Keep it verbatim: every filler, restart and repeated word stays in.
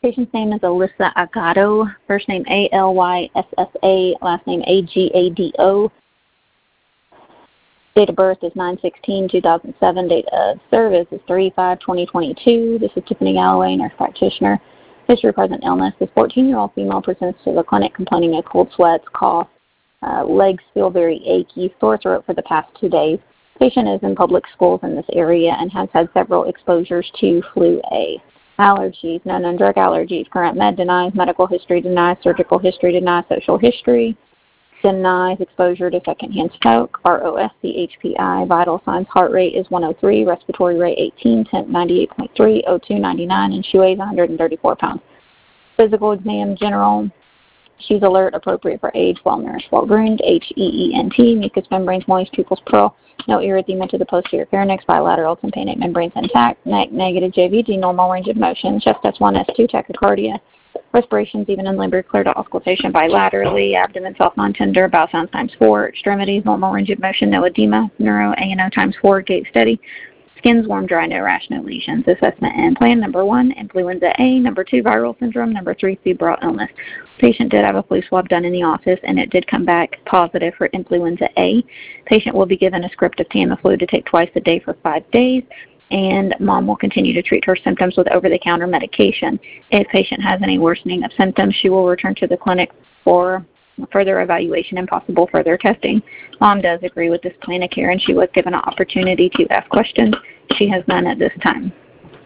Patient's name is Alyssa Agado, first name A L Y S S A, last name A G A D O. Date of birth is nine sixteen two thousand seven. Date of service is three five twenty twenty-two. This is Tiffany Galloway, nurse practitioner. History of present illness. This fourteen-year-old female presents to the clinic complaining of cold sweats, cough, uh, legs feel very achy, sore throat for the past two days. Patient is in public schools in this area and has had several exposures to flu A. Allergies, no known drug allergies. Current med denies, medical history denies, surgical history denies, social history denies, exposure to secondhand smoke, R O S C H P I, vital signs, heart rate is one oh three, respiratory rate eighteen, temp ninety-eight point three, O two ninety-nine, and she weighs one hundred thirty-four pounds. Physical exam, general. She's alert, appropriate for age, well-nourished, well-groomed, H E E N T, mucous membranes moist, pupils pearl, no erythema to the posterior pharynx, bilateral tympanic membranes intact, neck negative, J V G, normal range of motion, chest S one, S two, tachycardia, respirations even in labor, clear to auscultation bilaterally, abdomen soft, non-tender, bowel sounds times four, extremities, normal range of motion, no edema, neuro, A and O times four, gait steady, skin's warm, dry, no rash, no lesions. Assessment and plan, number one, influenza A, number two, viral syndrome, number three, febrile illness. Patient did have a flu swab done in the office, and it did come back positive for influenza A. Patient will be given a script of Tamiflu to take twice a day for five days, and mom will continue to treat her symptoms with over-the-counter medication. If patient has any worsening of symptoms, she will return to the clinic for further evaluation and possible further testing. Mom does agree with this plan of care, and she was given an opportunity to ask questions. She has none at this time.